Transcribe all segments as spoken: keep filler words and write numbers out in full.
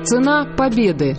Цена победы.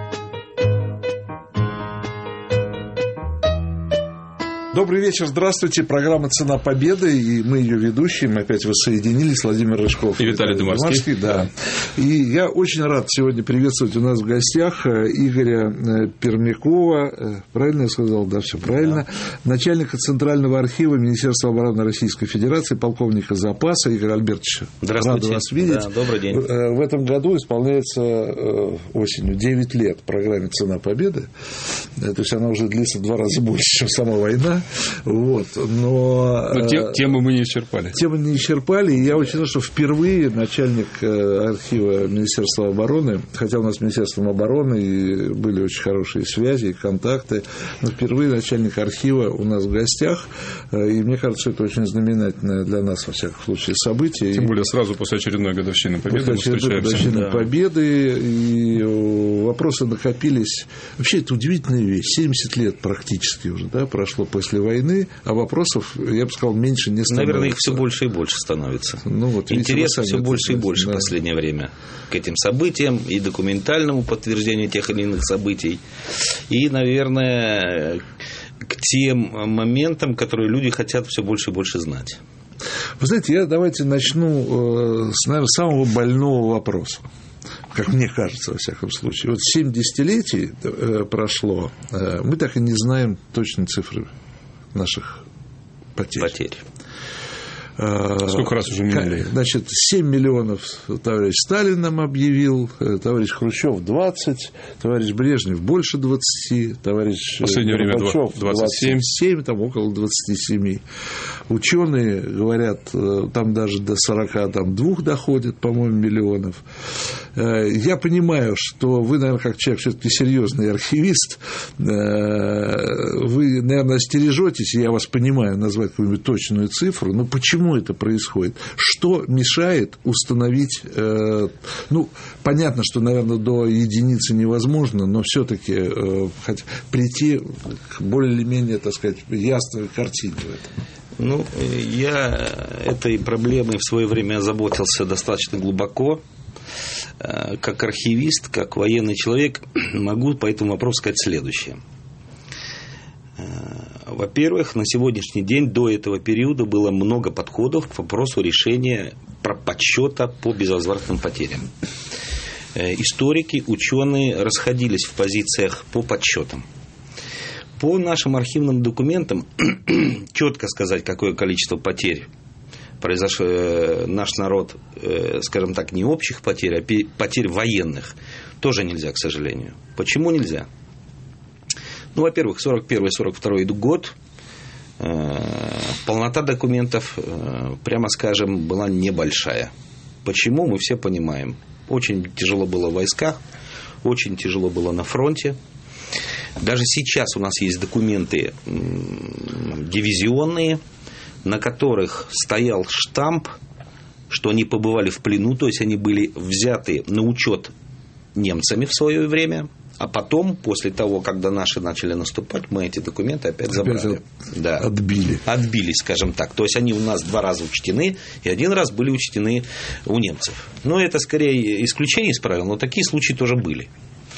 Добрый вечер, здравствуйте. Программа «Цена победы», и мы ее ведущие. Мы опять воссоединились. Владимир Рыжков и Виталий Дымовский. Да. И я очень рад сегодня приветствовать у нас в гостях Игоря Пермякова. Правильно я сказал? Да, все правильно. Да. Начальника Центрального архива Министерства обороны Российской Федерации, полковника запаса. Игорь Альбертович, рад вас видеть. Да, добрый день. В этом году исполняется осенью девять лет программе «Цена победы». То есть она уже длится в два раза больше, чем сама война. Вот, но, но тем, темы мы не исчерпали. Темы не исчерпали, и я очень рад, что впервые начальник архива Министерства обороны, хотя у нас с Министерством обороны и были очень хорошие связи и контакты, но впервые начальник архива у нас в гостях, и мне кажется, это очень знаменательное для нас, во всяком случае, событие. Тем более сразу после очередной годовщины Победы после мы встречаемся. Годовщины да. Победы, и вопросы накопились. Вообще, это удивительная вещь. семьдесят лет практически уже, да, прошло после войны, а вопросов, я бы сказал, меньше не становится. Наверное, их все больше и больше становится. Ну, вот, интерес все больше и знаете, больше да. в последнее время к этим событиям и документальному подтверждению тех или иных событий. И, наверное, к тем моментам, которые люди хотят все больше и больше знать. Вы знаете, я давайте начну с, наверное, самого больного вопроса. Как мне кажется, во всяком случае. Вот семь десятилетий прошло, мы так и не знаем точной цифры наших потерь. Потерь. Сколько раз уже меняли? Значит, семь миллионов товарищ Сталин нам объявил, товарищ Хрущев двадцать, товарищ Брежнев больше двадцати, товарищ Горбачев двадцать семь, там около двадцать семь. Ученые говорят, там даже до сорока два доходит, по-моему, миллионов. Я понимаю, что вы, наверное, как человек все-таки серьезный архивист, вы, наверное, остережетесь, я вас понимаю, назвать какую-нибудь точную цифру, но почему это происходит? Что мешает установить, э, ну, понятно, что, наверное, до единицы невозможно, но все-таки э, прийти к более-менее, так сказать, ясной картине в этом? Ну, я этой проблемой в свое время озаботился достаточно глубоко. Как архивист, как военный человек, могу по этому вопросу сказать следующее. Во-первых, на сегодняшний день до этого периода было много подходов к вопросу решения подсчета по безвозвратным потерям. Историки, ученые расходились в позициях по подсчетам. По нашим архивным документам четко сказать, какое количество потерь произошло наш народ, скажем так, не общих потерь, а потерь военных, тоже нельзя, к сожалению. Почему нельзя? Ну, во-первых, сорок первый сорок второй год, э, полнота документов, э, прямо скажем, была небольшая. Почему, мы все понимаем. Очень тяжело было в войсках, очень тяжело было на фронте. Даже сейчас у нас есть документы э, дивизионные, на которых стоял штамп, что они побывали в плену, то есть они были взяты на учет немцами в свое время. А потом, после того, когда наши начали наступать, мы эти документы опять забрали. Да. Отбили. Отбили, скажем так. То есть они у нас два раза учтены, и один раз были учтены у немцев. Но это скорее исключение из правил, но такие случаи тоже были.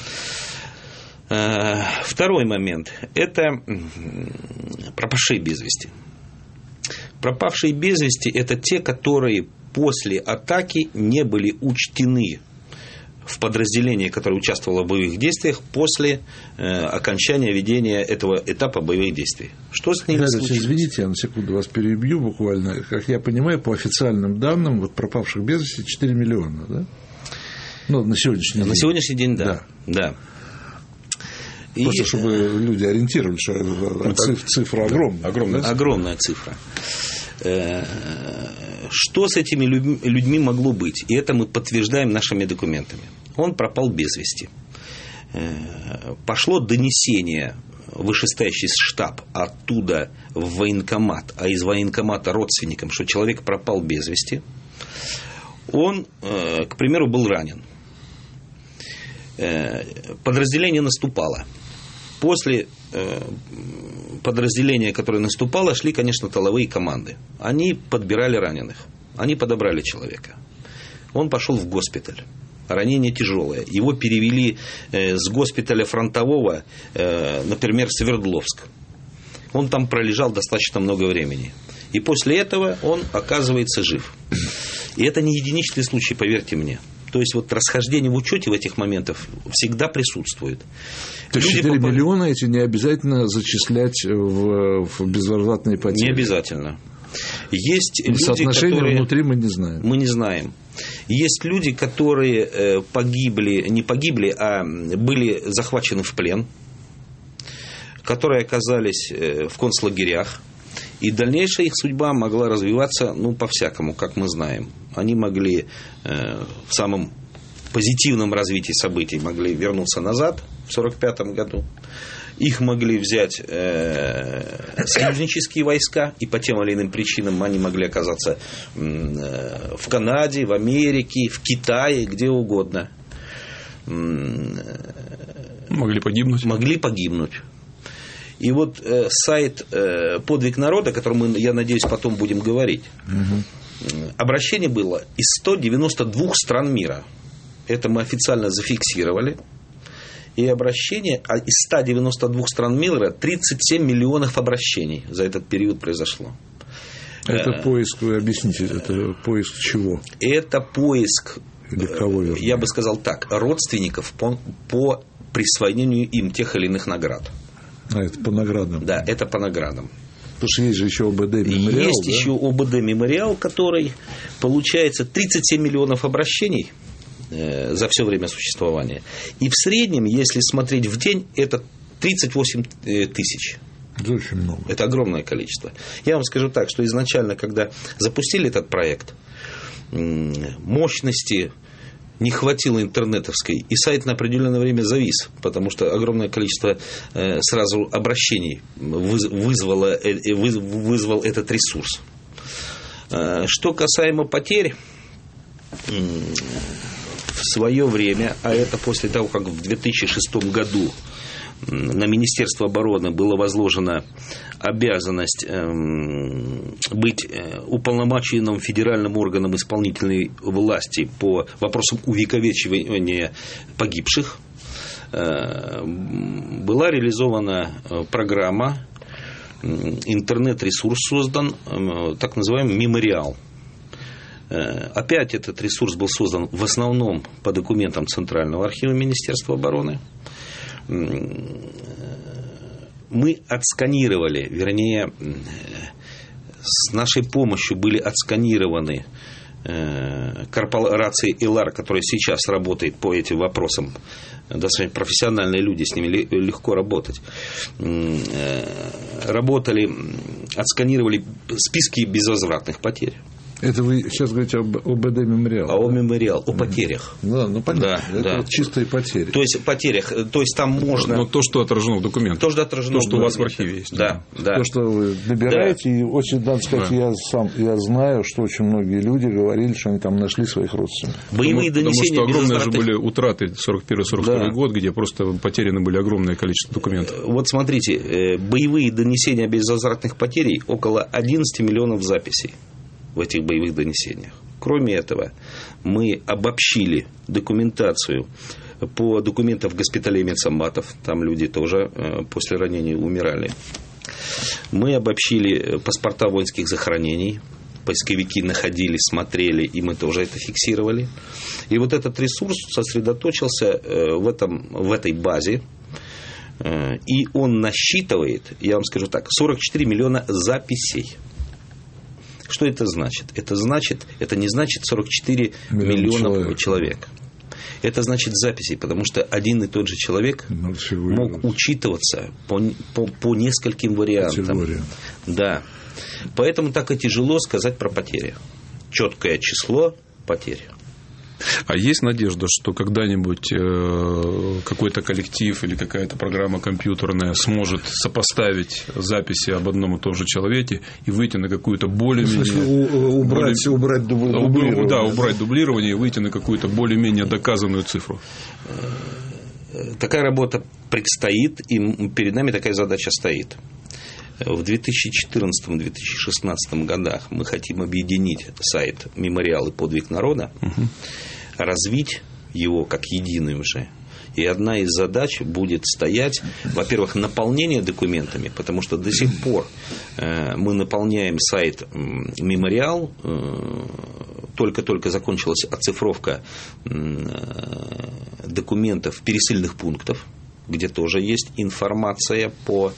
Второй момент – это пропавшие без вести. Пропавшие без вести – это те, которые после атаки не были учтены в подразделении, которое участвовало в боевых действиях после э, окончания ведения этого этапа боевых действий. Что с ними Ребята, случилось? Извините, я на секунду вас перебью буквально. Как я понимаю, по официальным данным, вот пропавших без вести четыре миллиона, да? Ну, на сегодняшний день. На сегодняшний день, да. да. да. Просто И... чтобы люди ориентировались, что цифра, цифра огромная. Огромная, да? огромная цифра. Что с этими людьми могло быть? И это мы подтверждаем нашими документами. Он пропал без вести. Пошло донесение в вышестоящий штаб, оттуда в военкомат, а из военкомата родственникам, что человек пропал без вести. Он, к примеру, был ранен. Подразделение наступало. После подразделения, которое наступало, шли, конечно, тыловые команды. Они подбирали раненых. Они подобрали человека. Он пошел в госпиталь. ранение тяжелое. Его перевели с госпиталя фронтового, например, в Свердловск. Он там пролежал достаточно много времени. И после этого он оказывается жив. И это не единичный случай, поверьте мне. То есть, вот расхождение в учете в этих моментах всегда присутствует. То есть четыре попали... миллиона эти не обязательно зачислять в, в безвозвратные потери? Не обязательно. Есть люди, соотношение которые... внутри мы не знаем. Мы не знаем. Есть люди, которые погибли, не погибли, а были захвачены в плен, которые оказались в концлагерях. И дальнейшая их судьба могла развиваться, ну, по-всякому, как мы знаем. Они могли э, в самом позитивном развитии событий могли вернуться назад в сорок пятом году. Их могли взять э, союзнические войска, и по тем или иным причинам они могли оказаться э, в Канаде, в Америке, в Китае, где угодно. Могли погибнуть. Могли погибнуть. И вот э, сайт э, «Подвиг народа», о котором мы, я надеюсь, потом будем говорить, угу. обращение было из ста девяноста двух стран мира. Это мы официально зафиксировали. И обращение из ста девяноста двух стран мира тридцать семь миллионов обращений за этот период произошло. Это э, поиск, вы объясните, это поиск чего? Это поиск, или кого, вернее? Я бы сказал так, родственников по, по присвоению им тех или иных наград. А, это по наградам? Да, это по наградам. Потому что есть же еще ОБД мемориал. Есть да? еще ОБД мемориал, который, получается, тридцать семь миллионов обращений э, за все время существования. И в среднем, если смотреть в день, это тридцать восемь тысяч. Это очень много. Это огромное количество. Я вам скажу так, что изначально, когда запустили этот проект, мощности не хватило интернетовской, и сайт на определенное время завис, потому что огромное количество э, сразу обращений вызвало, э, вызвал этот ресурс. Э, что касаемо потерь, э, в свое время, а это после того, как в две тысячи шестом году на Министерство обороны была возложена обязанность быть уполномоченным федеральным органом исполнительной власти по вопросам увековечивания погибших, была реализована программа, интернет-ресурс создан, так называемый мемориал. Опять этот ресурс был создан в основном по документам Центрального архива Министерства обороны. Мы отсканировали, вернее, с нашей помощью были отсканированы корпорации ЭЛАР, которая сейчас работает по этим вопросам. Достаточно профессиональные люди, с ними легко работать. Работали, отсканировали списки безвозвратных потерь. Это вы сейчас говорите об ОБД мемориал? О мемориал, о потерях. Да, ну понятно. Да, это да. Вот чистые потери. То есть потерях, то есть там можно. Но то, что отражено в документах. То, что отражено, то, что у вас в архиве есть. Да, да. То, что вы добираете, да. И очень, надо сказать, да. я сам, я знаю, что очень многие люди говорили, что они там нашли своих родственников. Боевые потому, донесения. Потому что огромные безвозвратных... же были утраты сорок первый сорок второй да. год, где просто потеряны были огромное количество документов. Вот смотрите, боевые донесения о безвозвратных потерях около одиннадцати миллионов записей в этих боевых донесениях. Кроме этого, мы обобщили документацию по документам госпиталей медсанбатов. Там люди тоже после ранений умирали. Мы обобщили паспорта воинских захоронений. Поисковики находили, смотрели, и мы тоже это фиксировали. И вот этот ресурс сосредоточился в, этом, в этой базе. И он насчитывает, я вам скажу так, сорок четыре миллиона записей. Что это значит? Это значит, это не значит сорок четыре миллиона человек. человек. Это значит записей, потому что один и тот же человек мог учитываться по, по, по нескольким вариантам. Да. Поэтому так и тяжело сказать про потери. Четкое число потерь. А есть надежда, что когда-нибудь э, какой-то коллектив или какая-то программа компьютерная сможет сопоставить записи об одном и том же человеке и выйти на какую-то более-менее... Убрать, более, убрать дублирование. Да, убрать дублирование и выйти на какую-то более-менее доказанную цифру. Такая работа предстоит, и перед нами такая задача стоит. В две тысячи четырнадцатом - две тысячи шестнадцатом годах мы хотим объединить сайт «Мемориал и подвиг народа», угу. развить его как единый уже. И одна из задач будет стоять, во-первых, наполнение документами, потому что до сих пор мы наполняем сайт «Мемориал», только-только закончилась оцифровка документов пересыльных пунктов, где тоже есть информация по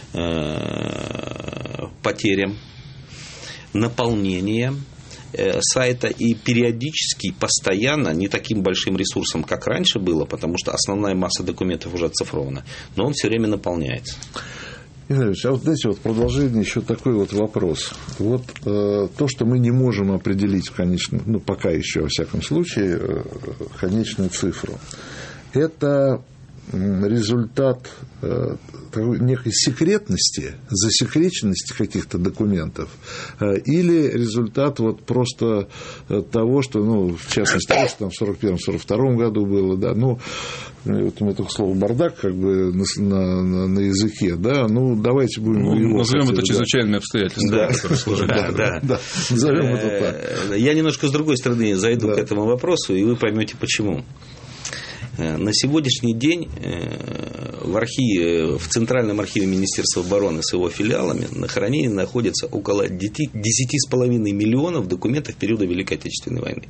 потерям, наполнение сайта, и периодически, постоянно, не таким большим ресурсом, как раньше было, потому что основная масса документов уже оцифрована, но он все время наполняется. Игорь Ильич, а вот знаете, вот продолжение еще такой вот вопрос. Вот э, то, что мы не можем определить в конечном, ну пока еще во всяком случае, э, конечную цифру, это результат э, некой секретности, засекреченности каких-то документов, э, или результат вот просто того, что, ну, в частности, того, что там в сорок первом — сорок втором году было, да, ну, вот у меня только слово «бардак» как бы на, на, на языке, да, ну, давайте будем ну, его... Назовем хотели, это чрезвычайными обстоятельствами, да. которые сложились. Да, да, да. Назовем это так. Я немножко с другой стороны зайду да. к этому вопросу, и вы поймете, почему. На сегодняшний день в, архиве, в Центральном архиве Министерства обороны с его филиалами на хранении находится около десять с половиной миллионов документов периода Великой Отечественной войны.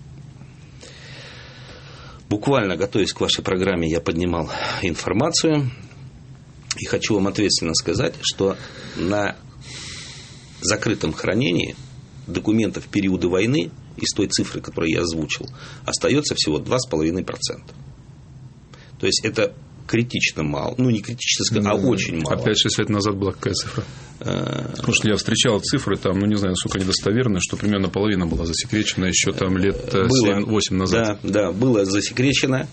Буквально, готовясь к вашей программе, я поднимал информацию, и хочу вам ответственно сказать, что на закрытом хранении документов периода войны из той цифры, которую я озвучил, остается всего два с половиной процента. То есть это критично мало. Ну, не критично, а ну, очень мало. А пять-шесть лет назад была какая цифра? Потому что я встречал цифры, там, ну, не знаю, насколько они достоверны, что примерно половина была засекречена еще там лет семь-восемь назад. Да, да, было засекречено.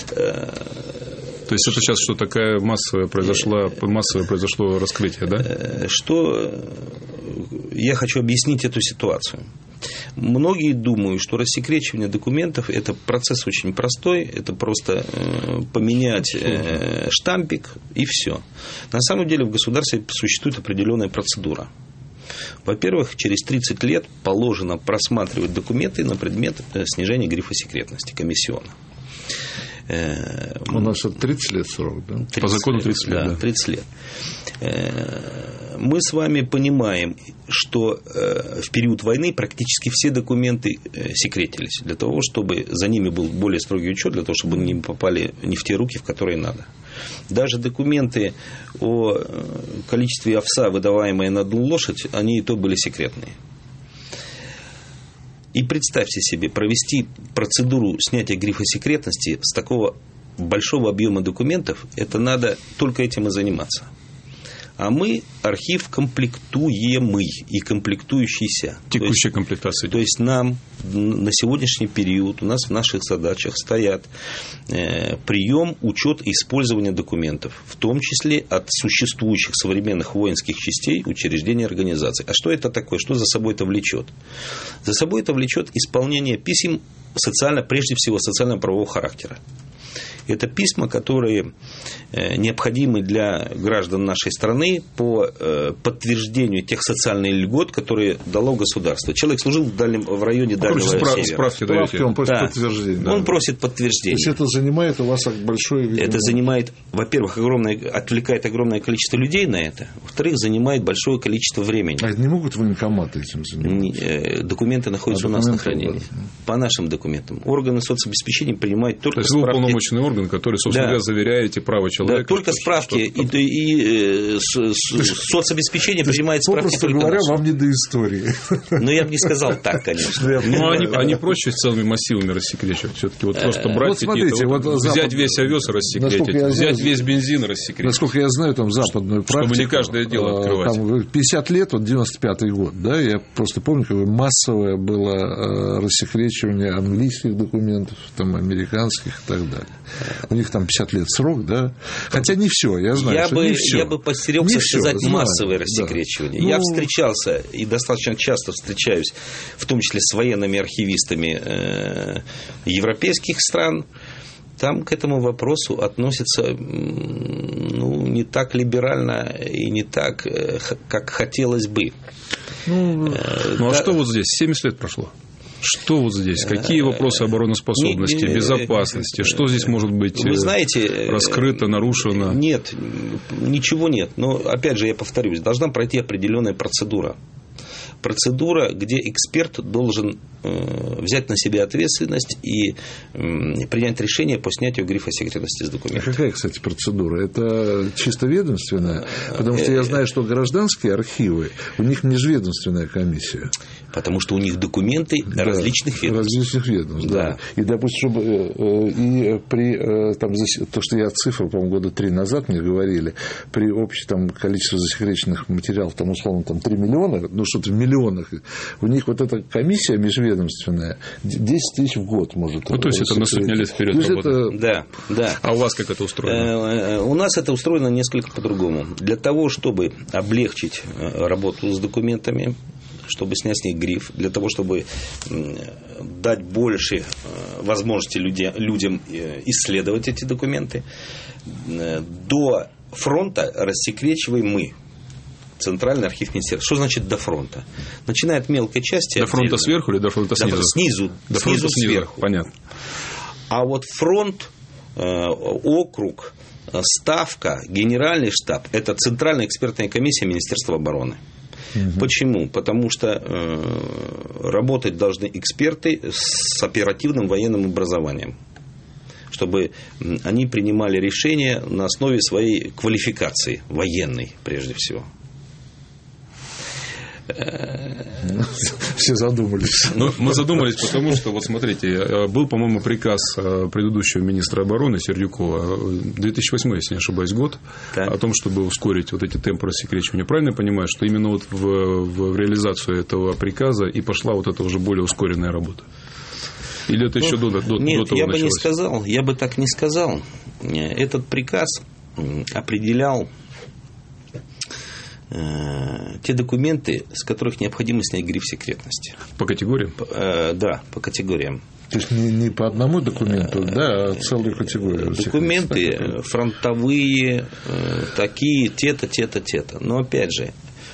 То есть это сейчас что, такая массовая произошла, массовое произошло раскрытие, да? Что я хочу объяснить эту ситуацию. Многие думают, что рассекречивание документов – это процесс очень простой, это просто э, поменять э, штампик и все. На самом деле в государстве существует определенная процедура. Во-первых, через тридцать лет положено просматривать документы на предмет снижения грифа секретности комиссионно. У нас это тридцать лет срок, да? По закону тридцать лет, да, да. тридцать лет. Мы с вами понимаем, что в период войны практически все документы секретились для того, чтобы за ними был более строгий учет, для того, чтобы они не попали не в те руки, в которые надо. Даже документы о количестве овса, выдаваемые на одну лошадь, они и то были секретные. И представьте себе, провести процедуру снятия грифа секретности с такого большого объема документов, это надо только этим и заниматься. А мы архив комплектуемый и комплектующийся. Текущая комплектация. То есть нам на сегодняшний период у нас в наших задачах стоят э, прием, учет и использование документов, в том числе от существующих современных воинских частей, учреждений, организаций. А что это такое? Что за собой это влечет? За собой это влечет исполнение писем социально, прежде всего социально-правового характера. Это письма, которые необходимы для граждан нашей страны по подтверждению тех социальных льгот, которые дало государство. Человек служил в, дальнем, в районе Дальнего справ, Севера. Справки даете. Он просит да. подтверждение. Он да. просит подтверждение. То есть это занимает у вас большое... Видимо... Это занимает, во-первых, огромное, отвлекает огромное количество людей на это. Во-вторых, занимает большое количество времени. А это не могут военкоматы этим заниматься? Документы находятся а у нас на хранении. Да. По нашим документам. Органы соцобеспечения принимают только То есть справки. вы уполномоченный орган, который, собственно говоря, да. заверяете право человека. Да, только справки и, и, и с, с, соцобеспечение принимает справки. Попросту говоря, наши. Вам не до истории. Ну, я бы не сказал так, конечно. Ну, они, они проще целыми массивами рассекречивать. Все-таки вот просто брать вот смотрите, вот вот взять запад... весь овес и рассекретить, взять знаю, весь бензин и рассекретить. Насколько я знаю, там западную практику. Чтобы не каждое дело открывать. Там пятьдесят лет, вот девяносто пятый год, да, я просто помню, какое массовое было рассекречивание английских документов, там, американских и так далее. У них там пятьдесят лет срок, да. Хотя не все, я знаю, я что бы, не все. Я бы постерегся не сказать все, массовое знаю, рассекречивание. Да. Я ну... встречался и достаточно часто встречаюсь, в том числе с военными архивистами э, европейских стран. Там к этому вопросу относятся ну, не так либерально и не так, как хотелось бы. Ну, э, ну да. А что вот здесь? семьдесят лет прошло. Что вот здесь? Какие вопросы обороноспособности, безопасности? Что здесь может быть Вы знаете, раскрыто, нарушено? Нет, ничего нет. Но, опять же, я повторюсь, должна пройти определенная процедура. Процедура, где эксперт должен э, взять на себя ответственность и э, принять решение по снятию грифа секретности с документов. А какая, кстати, процедура? Это чисто ведомственная? Потому что я знаю, что гражданские архивы, у них межведомственная комиссия. Потому что у них документы да, различных ведомств. Различных ведомств, да. да. И, допустим, чтобы и при там, то, что я цифры, по-моему, года три назад мне говорили, при общем там, количестве засекреченных материалов, там, условно, там, три миллиона, ну, что-то в миллионах, у них вот эта комиссия межведомственная десять тысяч в год может. Ну, то есть, это на сотню лет вперед работает. Это... Да, да. А у вас как это устроено? У нас это устроено несколько по-другому. Для того, чтобы облегчить работу с документами, чтобы снять с них гриф, для того, чтобы дать больше возможности людям исследовать эти документы, до фронта рассекречиваем мы. Центральный архив министерства. Что значит до фронта? Начиная от мелкой части. До фронта сверху или до фронта снизу? До, снизу. До фронта снизу, сверху. Понятно. А вот фронт, округ, ставка, генеральный штаб – это Центральная экспертная комиссия Министерства обороны. Угу. Почему? Потому что э, работать должны эксперты с оперативным военным образованием, чтобы они принимали решения на основе своей квалификации, военной прежде всего. Все задумались. Ну, мы задумались, потому что, вот смотрите, был, по-моему, приказ предыдущего министра обороны Сердюкова, две тысячи восьмой, если не ошибаюсь, год, да. О том, чтобы ускорить вот эти темпы рассекречивания. Правильно я понимаю, что именно вот в, в реализацию этого приказа и пошла вот эта уже более ускоренная работа? Или это ну, еще до, до, нет, до того я началось? бы не сказал, я бы так не сказал. Этот приказ определял те документы, с которых необходимо снять гриф секретности. По категориям? Э, да, по категориям. То есть не, не по одному документу, да, а целую категорию. Документы фронтовые, такие, те-то, те-то, те-то. Но опять же,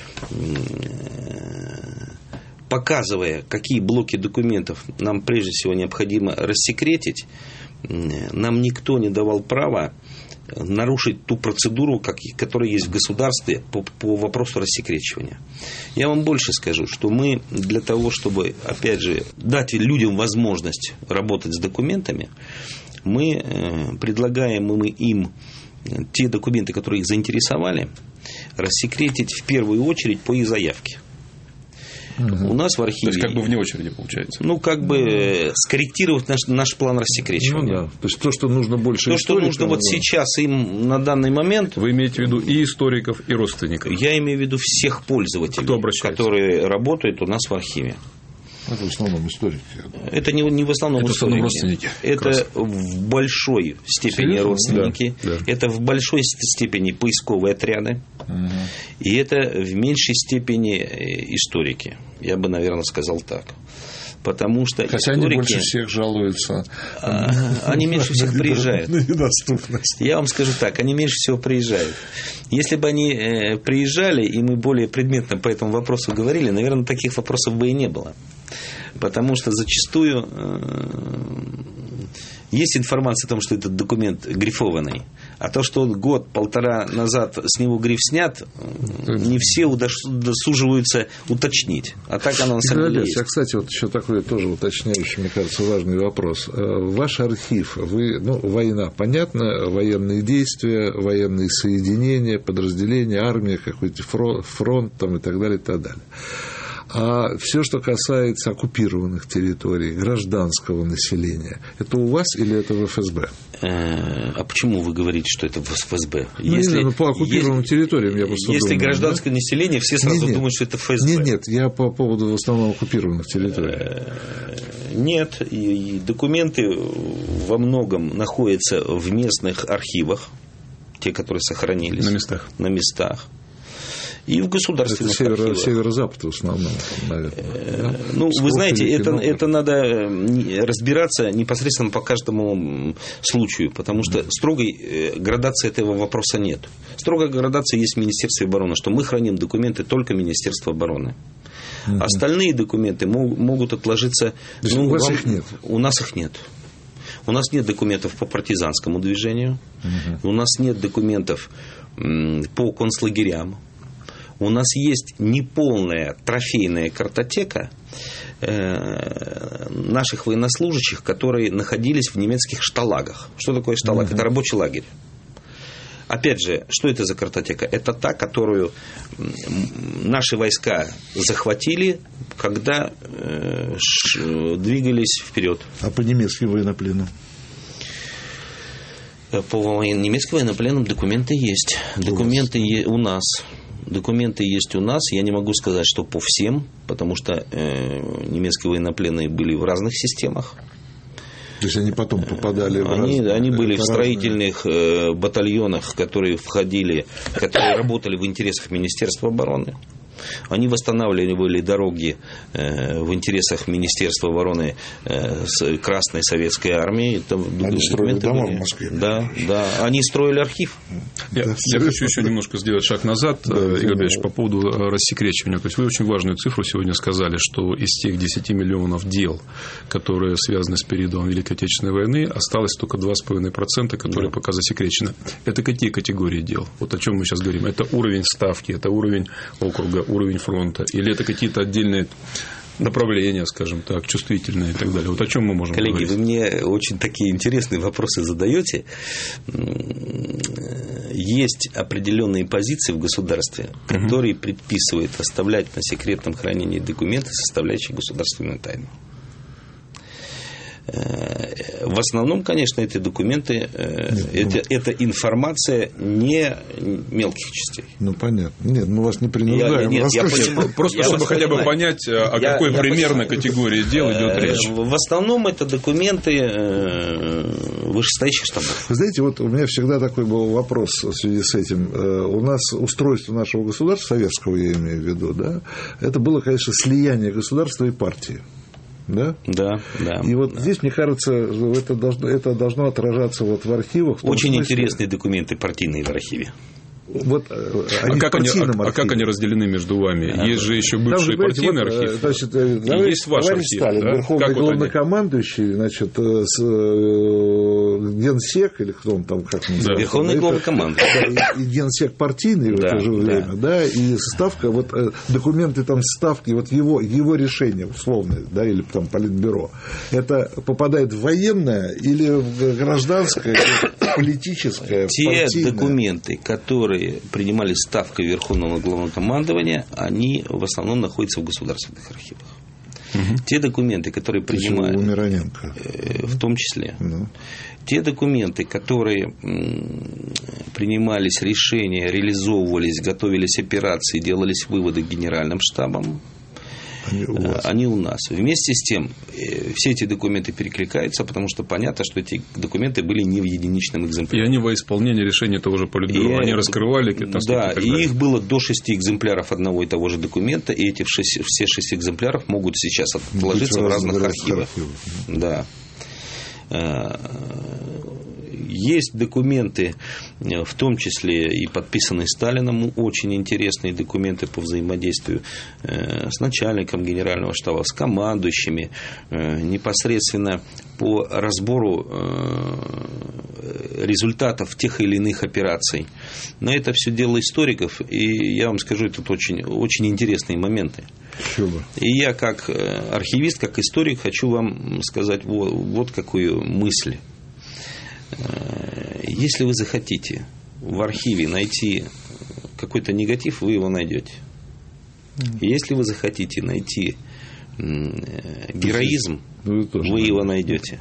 показывая, какие блоки документов нам прежде всего необходимо рассекретить, нам никто не давал права нарушить ту процедуру, которая есть в государстве по, по вопросу рассекречивания. Я вам больше скажу, что мы для того, чтобы, опять же, дать людям возможность работать с документами, мы предлагаем им те документы, которые их заинтересовали, рассекретить в первую очередь по их заявке. Угу. У нас в архиве... То есть, как бы вне очереди получается. Ну, как бы ну, скорректировать наш, наш план рассекречивания. Ну, да. То есть, то, что нужно больше То, что нужно вот сейчас им на данный момент... Вы имеете в виду и историков, и родственников? Я имею в виду всех пользователей, которые работают у нас в архиве. Это в основном историки. Это не, не в основном это историки. родственники. Это в большой степени Серьезно? родственники. Да, да. Это в большой степени поисковые отряды. Угу. И это в меньшей степени историки. Я бы, наверное, сказал так. Потому что Хотя историки, они больше всех жалуются. А, они меньше всех приезжают. На недоступность. Я вам скажу так, они меньше всего приезжают. Если бы они э, приезжали, и мы более предметно по этому вопросу говорили, наверное, таких вопросов бы и не было. Потому что зачастую э, есть информация о том, что этот документ грифованный. А то, что год-полтора назад с него гриф снят, не все удосуживаются уточнить. А так оно на самом деле есть. А, кстати, вот еще такой тоже уточняющий, мне кажется, важный вопрос. Ваш архив, вы, ну, война, понятно, военные действия, военные соединения, подразделения, армия, какой-то фронт, фронт там, и так далее, и так далее. А все, что касается оккупированных территорий, гражданского населения, это у вас или это в эф эс бэ? А почему вы говорите, что это в эф эс бэ? Ну, если, ну, по оккупированным если, территориям я просто Если думаю, гражданское да? население, все сразу нет, думают, что это эф эс бэ. Нет, нет, я по поводу в основном оккупированных территорий. Нет, и документы во многом находятся в местных архивах, те, которые сохранились. На местах. На местах. И в государственных это северо, архивах. Северо-запад в основном, наверное. Да? Ну, Псков, вы знаете, это, это надо разбираться непосредственно по каждому случаю, потому что строгой градации этого вопроса нет. Строгая градация есть в Министерстве обороны, что мы храним документы только Министерства обороны. Угу. Остальные документы мог, могут отложиться... То есть ну, у вас вам, их нет? У нас их нет. У нас нет документов по партизанскому движению. Угу. У нас нет документов по концлагерям. У нас есть неполная трофейная картотека наших военнослужащих, которые находились в немецких шталагах. Что такое шталаг? Uh-huh. Это рабочий лагерь. Опять же, что это за картотека? Это та, которую наши войска захватили, когда э, ш, двигались вперед. А по немецким военнопленным? По немецким военнопленным документы есть. Документы у, у нас. Документы есть у нас. Я не могу сказать, что по всем, потому что э, немецкие военнопленные были в разных системах. То есть они потом попадали в они, разные, они были в разные... строительных э, батальонах, которые входили, которые работали в интересах Министерства обороны. Они восстанавливали дороги э, в интересах Министерства обороны э, с Красной Советской Армии. Там они строили дома в Москве. Да, да. Они строили архив. Я, да, я хочу еще немножко сделать шаг назад, да, Игорь Борисович, по поводу рассекречивания. То есть вы очень важную цифру сегодня сказали, что из тех десяти миллионов дел, которые связаны с периодом Великой Отечественной войны, осталось только два с половиной процента, которые да. пока засекречены. Это какие категории дел? Вот о чем мы сейчас говорим. Это уровень ставки, это уровень округа, уровень фронта, или это какие-то отдельные направления, скажем так, чувствительные и так далее. Вот о чем мы можем Коллеги, говорить? Вы мне очень такие интересные вопросы задаете. Есть определенные позиции в государстве, которые угу. предписывают оставлять на секретном хранении документы, составляющие государственную тайну. В основном, конечно, эти документы, нет, это, ну, это информация не мелких частей. Ну, понятно. Нет, мы вас не принуждаем. Я, нет, я понимаю, просто я чтобы хотя бы понять, о я, какой я примерно понимаю. Категории дел идет речь. В основном это документы вышестоящих штабов. Вы знаете, вот у меня всегда такой был вопрос в связи с этим. У нас устройство нашего государства, советского я имею в виду, да, это было, конечно, слияние государства и партии. Да? Да, да. И вот да. здесь, мне кажется, это должно, это должно отражаться вот в архивах. В Очень смысле... интересные документы партийные в архиве. Вот, а, как они, а, а как они разделены между вами? А, есть же еще бывший партийный вот, архив. Значит, и товарищ, есть ваш товарищ архив. Сталин, да? верховный главнокомандующий, значит, с, генсек, или кто он там, как называется? Да. Верховный главнокомандующий. Да, и, и генсек партийный да, в это же время, да. да, и ставка, вот документы там ставки, вот его, его решение условное, да, или там политбюро, это попадает в военное или в гражданское, политическое, те партийное? Документы, которые принимали ставкой Верховного Главнокомандования, они в основном находятся в государственных архивах. Угу. Те документы, которые принимали, в том числе, ну. те документы, которые принимались решения, реализовывались, готовились операции, делались выводы генеральным штабом, Они у, они у нас. Вместе с тем, все эти документы перекликаются, потому что понятно, что эти документы были не в единичном экземпляре. И они во исполнение решения того же политбюро. И они раскрывали. Да, и, и их было до шести экземпляров одного и того же документа, и эти шесть, все шесть экземпляров могут сейчас отложиться в разных архивах. Да. Есть документы, в том числе и подписанные Сталином, очень интересные документы по взаимодействию с начальником генерального штаба, с командующими, непосредственно по разбору результатов тех или иных операций. Но это все дело историков, и я вам скажу, это очень, очень интересные моменты. И я как архивист, как историк хочу вам сказать вот, вот какую мысль. Если вы захотите в архиве найти какой-то негатив, вы его найдете. Если вы захотите найти героизм, вы его найдете.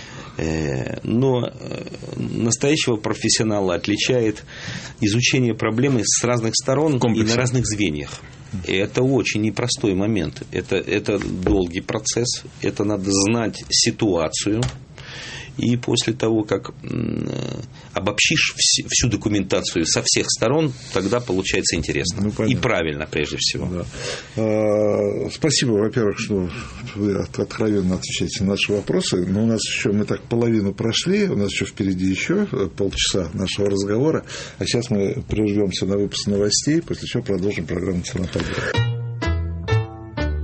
Но настоящего профессионала отличает изучение проблемы с разных сторон и на разных звеньях. И это очень непростой момент. Это, это долгий процесс. Это надо знать ситуацию. И после того, как обобщишь всю документацию со всех сторон, тогда получается интересно. Ну, и правильно, прежде всего. Да. А, спасибо, во-первых, что вы откровенно отвечаете на наши вопросы. Но у нас еще, мы так половину прошли, у нас еще впереди еще полчаса нашего разговора. А сейчас мы прервемся на выпуск новостей, после чего продолжим программу «Цена победы».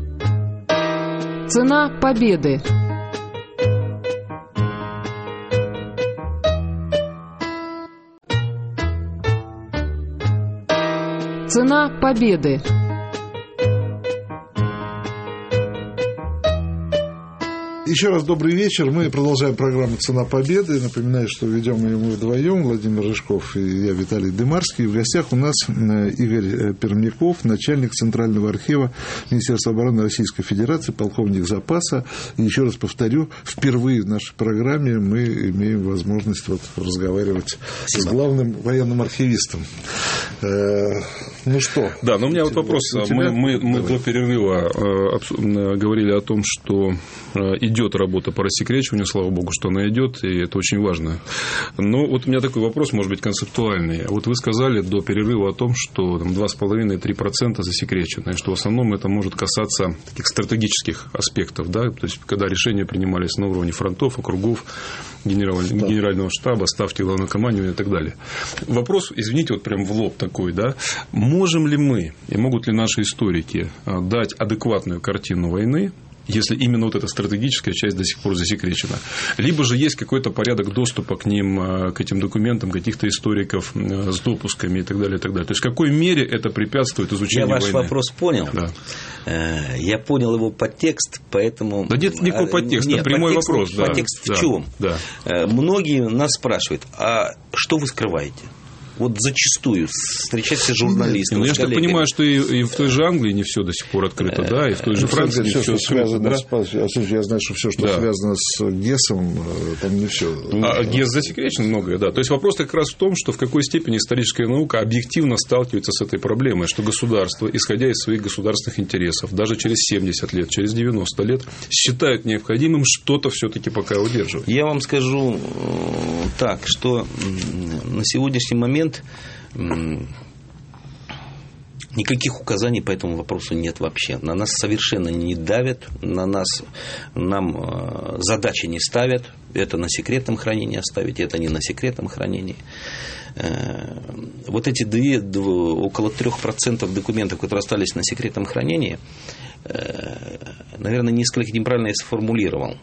Цена победы. Цена победы. Еще раз добрый вечер. Мы продолжаем программу «Цена победы». Напоминаю, что ведем ее мы вдвоем, Владимир Рыжков и я, Виталий Дымарский. В гостях у нас Игорь Пермяков, начальник Центрального архива Министерства обороны Российской Федерации, полковник запаса. И еще раз повторю, впервые в нашей программе мы имеем возможность вот разговаривать с главным военным архивистом. Ну что? Да, но у меня вот вопрос. Мы, мы, мы до перерыва э, говорили о том, что э, идет работа по рассекречиванию, слава богу, что она идет, и это очень важно. Но вот у меня такой вопрос, может быть, концептуальный. Вот вы сказали до перерыва о том, что там, два с половиной - три процента засекречено, и что в основном это может касаться таких стратегических аспектов, да, то есть когда решения принимались на уровне фронтов, округов, генераль... да. генерального штаба, ставки главнокомандования и так далее. Вопрос, извините, вот прям в лоб такой, да, можем ли мы и могут ли наши историки дать адекватную картину войны, если именно вот эта стратегическая часть до сих пор засекречена? Либо же есть какой-то порядок доступа к ним, к этим документам, каких-то историков с допусками и так далее, и так далее. То есть, в какой мере это препятствует изучению войны? Я ваш войны? вопрос понял. Да. Я понял его подтекст, поэтому... Да нет никакого подтекста, нет, прямой подтекст, вопрос. Подтекст да, в чем? Да. Многие нас спрашивают, а что вы скрываете? Вот зачастую встречаются журналисты. Ну, я же так понимаю, что и, и в той же Англии не все до сих пор открыто, да, и в той же Франции не все, все связано. Я знаю, что все, что да. связано с ГЕСом, там не все. А ГЕС засекречен многое, да. То есть вопрос как раз в том, что в какой степени историческая наука объективно сталкивается с этой проблемой, что государство, исходя из своих государственных интересов, даже через семьдесят лет, через девяносто лет, считают необходимым что-то все-таки пока удерживать. Я вам скажу так, что на сегодняшний момент никаких указаний по этому вопросу нет вообще. На нас совершенно не давят, на нас, нам задачи не ставят. Это на секретном хранении оставить, это не на секретном хранении. Вот эти две, около трех процентов документов, которые остались на секретном хранении, наверное, несколько неправильно я сформулировал.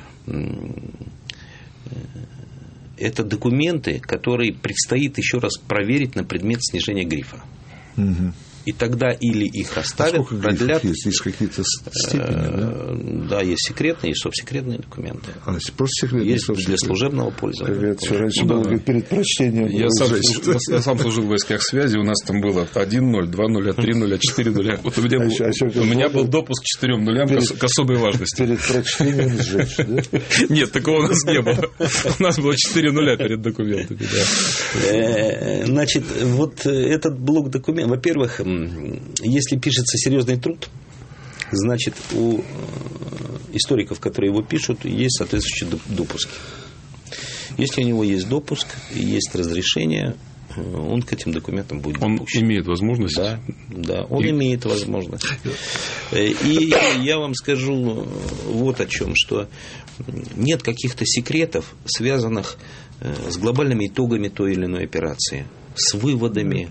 Это документы, которые предстоит еще раз проверить на предмет снижения грифа. Угу. И тогда или их оставят, а продлят. Есть? Есть какие-то степени, да? Да, есть секретные и совсекретные документы. А, просто секретные, есть для служебного пользования. Как раньше было да. перед прочтением. Я сам, я сам служил в войсках связи, у нас там было один ноль, два нуля, три нуля, четыре нуля. Вот у меня, а был, еще, а еще у меня был допуск к четырем нулям перед, к особой важности. Перед прочтением сжечь, да? Нет, такого у нас не было. У нас было четыре нуля перед документами. Значит, вот этот блок документов, во-первых, если пишется серьезный труд, значит, у историков, которые его пишут, есть соответствующие допуски. Если у него есть допуск и есть разрешение, он к этим документам будет допущен. Он имеет возможность? Да, да, он и... имеет возможность. И я вам скажу вот о чем, что нет каких-то секретов, связанных с глобальными итогами той или иной операции, с выводами.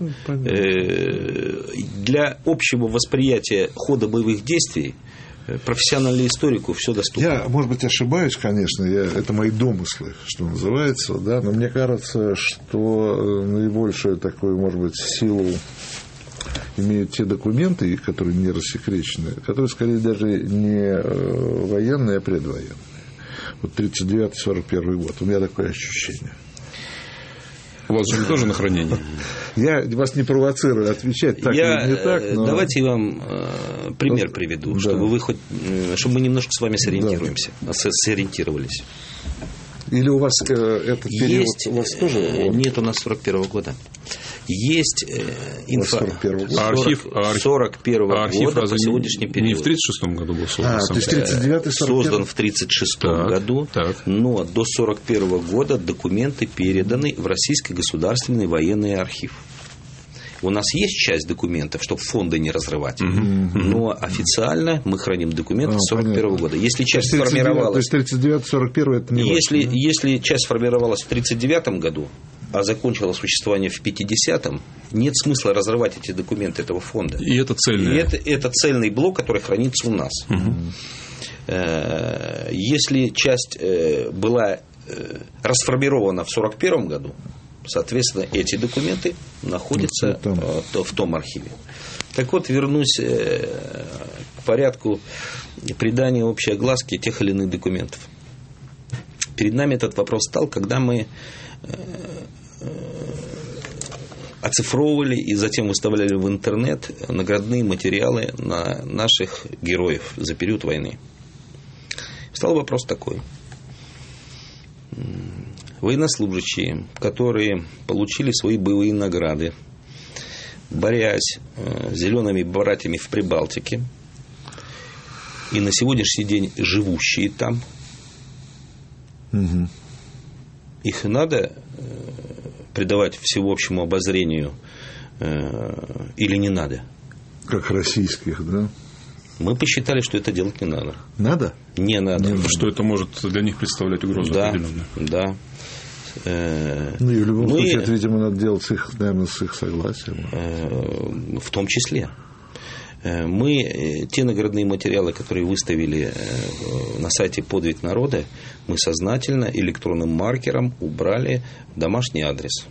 Для общего восприятия хода боевых действий профессиональному историку все доступно. Я, может быть, ошибаюсь, конечно, я, это мои домыслы, что называется, да, но мне кажется, что наибольшую такую, может быть, силу имеют те документы, которые не рассекречены, которые, скорее, даже не военные, а предвоенные. Вот тридцать девятый — сорок первый год. У меня такое ощущение. У вас же тоже на хранении? Я вас не провоцирую отвечать так я, или не так. Но... Давайте я вам э, пример ну, приведу, да. чтобы, вы хоть, чтобы мы немножко с вами сориентируемся, да. сориентировались. Или у вас э, этот период есть, у вас тоже? Э, нет, у нас сорок первого года. Есть э, инфа... сорок первого года. А архив, сорок первого а архив года по сегодняшний период. Не в тридцать шестом году был создан? А, то есть тридцать девятый — сорок первый Создан в тридцать шестом так, году, так. но до сорок первого года документы переданы в Российский государственный военный архив. У нас есть часть документов, чтобы фонды не разрывать, uh-huh. но официально мы храним документы с сорок первого года. Если часть сформировалась... То есть тридцать девятый — сорок первый это не если, важно, да? если часть сформировалась в тридцать девятом году, а закончила существование в пятидесятом, нет смысла разрывать эти документы этого фонда. И это цельный. И это, это цельный блок, который хранится у нас. Uh-huh. Если часть была расформирована в сорок первом году, соответственно, эти документы находятся в том архиве. Так вот, вернусь к порядку придания общей огласки тех или иных документов. Перед нами этот вопрос стал, когда мы оцифровывали и затем выставляли в интернет наградные материалы на наших героев за период войны. Стал вопрос такой. Военнослужащие, которые получили свои боевые награды, борясь с зелеными братьями в Прибалтике, и на сегодняшний день живущие там, угу. их надо придавать всеобщему обозрению или не надо? Как российских, да? Мы посчитали, что это делать не надо. Надо? Не надо. Не, что это может для них представлять угрозу да, определенную. Да. Ну и в любом Мы, случае, это, видимо, надо делать с их, наверное, с их согласием. В том числе. Мы те наградные материалы, которые выставили на сайте «Подвиг народа», мы сознательно электронным маркером убрали в домашний адрес.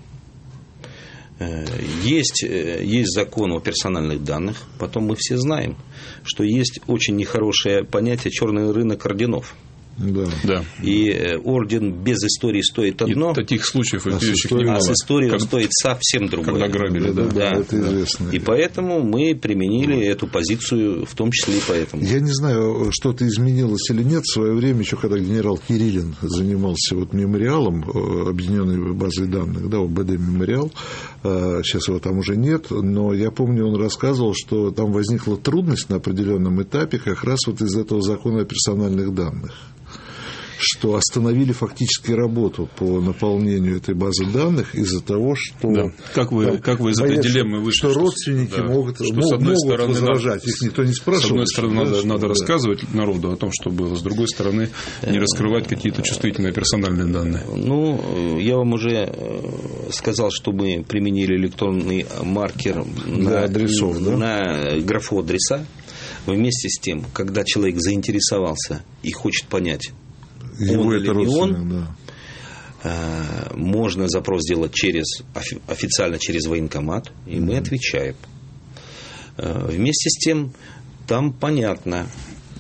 Есть, есть закон о персональных данных. Потом мы все знаем, что есть очень нехорошее понятие «черный рынок орденов». Да. Да. И орден без истории стоит одно. И таких случаев а, с истории, а с историей как, стоит совсем другое. Когда грабили, да. да, да, да. Это известно. И поэтому мы применили да. эту позицию, в том числе и поэтому. Я не знаю, что-то изменилось или нет. В свое время, еще когда генерал Кириллин занимался вот мемориалом, объединенной базой данных, да, ОБД мемориал, сейчас его там уже нет, но я помню, он рассказывал, что там возникла трудность на определенном этапе как раз вот из этого закона о персональных данных, что остановили фактически работу по наполнению этой базы данных из-за того, что... Да. Как вы, там, как вы из этой дилеммы вышли? Что, что родственники да, могут, что, могут, с одной могут стороны, возражать, их никто не спрашивает. С одной стороны, да, надо, что, надо да. рассказывать народу о том, что было, с другой стороны, не раскрывать какие-то чувствительные персональные данные. Ну, я вам уже сказал, что мы применили электронный маркер на, адресов, да? на графу адреса. Вместе с тем, когда человек заинтересовался и хочет понять, его он это или не он, да. можно запрос сделать через, официально через военкомат, и mm-hmm. мы отвечаем. Вместе с тем, там понятно,